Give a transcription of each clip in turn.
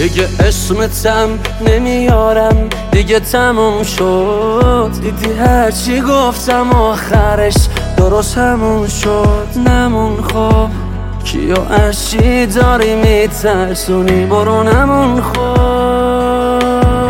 دیگه اسمتم نمیارم، دیگه تموم شد. دیدی هرچی گفتم آخرش درست همون شد. نمون خب کیو اشی داری میترسونی، برو نمون خب.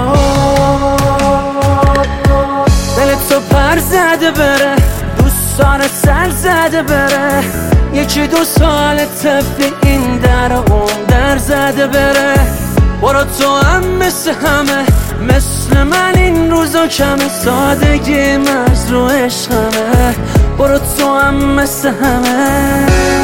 دلت تو پر زده بره، دوستان سر زده بره، 1-2 سال طبق این در اون در زده بره. برو تو هم مثل همه، مثل من این روزا کمه، سادگی مرز رو عشقمه. برو تو هم مثل همه.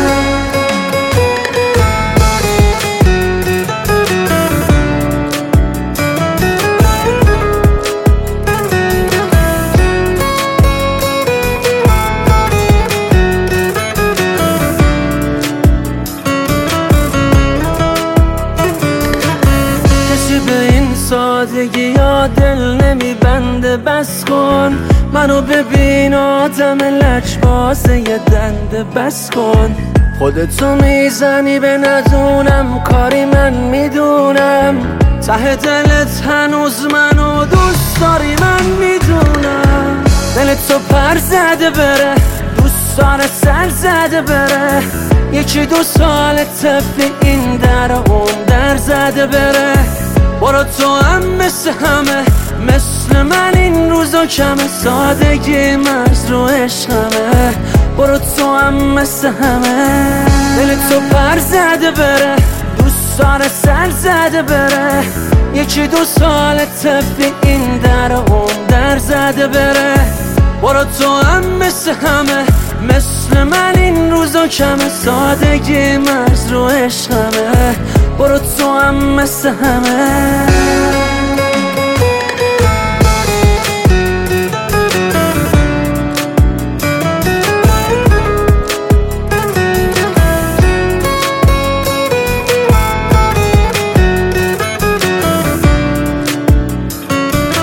به این سادگی یا دل نمیبنده، بس کن منو ببین آدم لجبازه یه دنده. بس کن خودتو میزنی به ندونم، کاری من میدونم. ته دلت هنوز منو دوست داری من میدونم. دلت تو پر زده بره، دوستان سر زده بره، 1-2 سال طبق این در اون در زده بره. برو تو هم مثل همه، مثل من این روزا کمه، سادگی مرز رو عشقمه. برو تو هم مثل همه. دلت تو پر زده بره، دوستان سر زده بره، 1-2 سال طبق این در اون در زده بره. برو تو هم مثل همه، مثل من این روزا کمه، سادگی مرز رو عشقمه. برو تو هم مثل همه.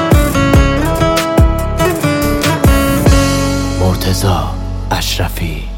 مرتضی اشرفی